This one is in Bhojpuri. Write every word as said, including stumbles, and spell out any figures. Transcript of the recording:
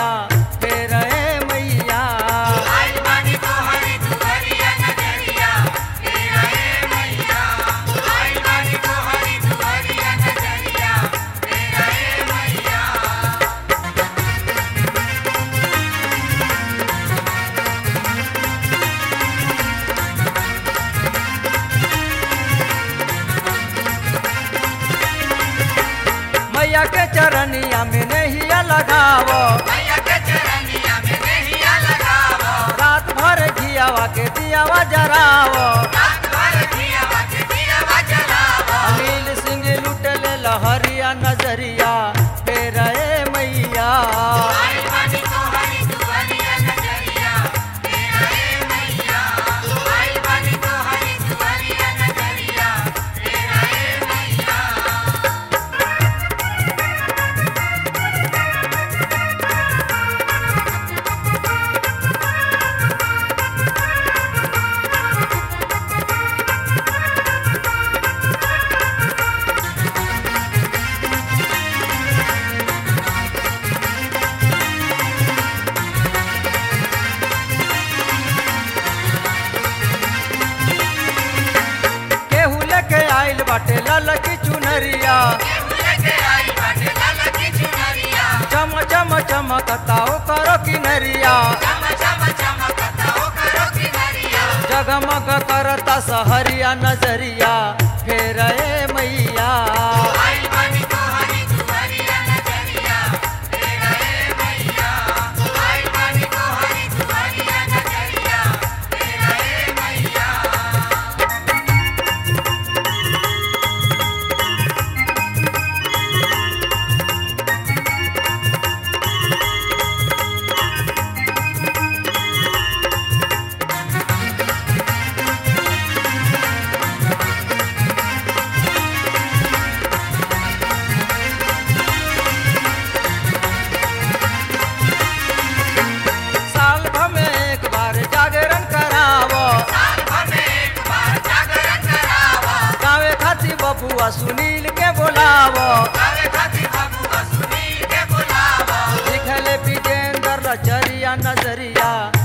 नजरिया फेर ए मैया। आइल बानी तोहरी दुआरिया नजरिया फेर ए मैया। आइल बानी तोहरी दुआरिया नजरिया फेर ए मैया। मैया के चरनिया में नहिया लगावो, मैया के चरनिया में नहिया लगावो। रात भर घियावा के दियावा जरावो। रात भर दियावा के दियावा जलावो। अनिल सिंह लुटले लहरिया नजरिया फेर ए मैया। आइल बानी तोहरी दुआरिया नजरिया फेर ए मैया। आइल बानी तोहरी दुआरिया नजरिया फेर ए मैया। केहू लेके आइल बाटे ललकी चुनरिया, लेके आइल बाटे ललकी चुनरिया। चम चम चमकता ओकरो किनरिया। चम चम चमकता ओकरो किनरिया। जगमग करता सहरिया नजरिया फेर ए मैया। आइल बानी तोहरी दुआरिया नजरिया फेर ए मैया। आइल बानी तोहरी दुआरिया नजरिया फेर ए मैया। साल भर में एक बार जागरण करावो, साल भर में एक बार जागरण करावो। गावे खातिर बबुआ सुनील के बोलावो। गावे खातिर बबुआ सुनील के बुलावो। लिखले विजेंद्र लचरिया नजरिया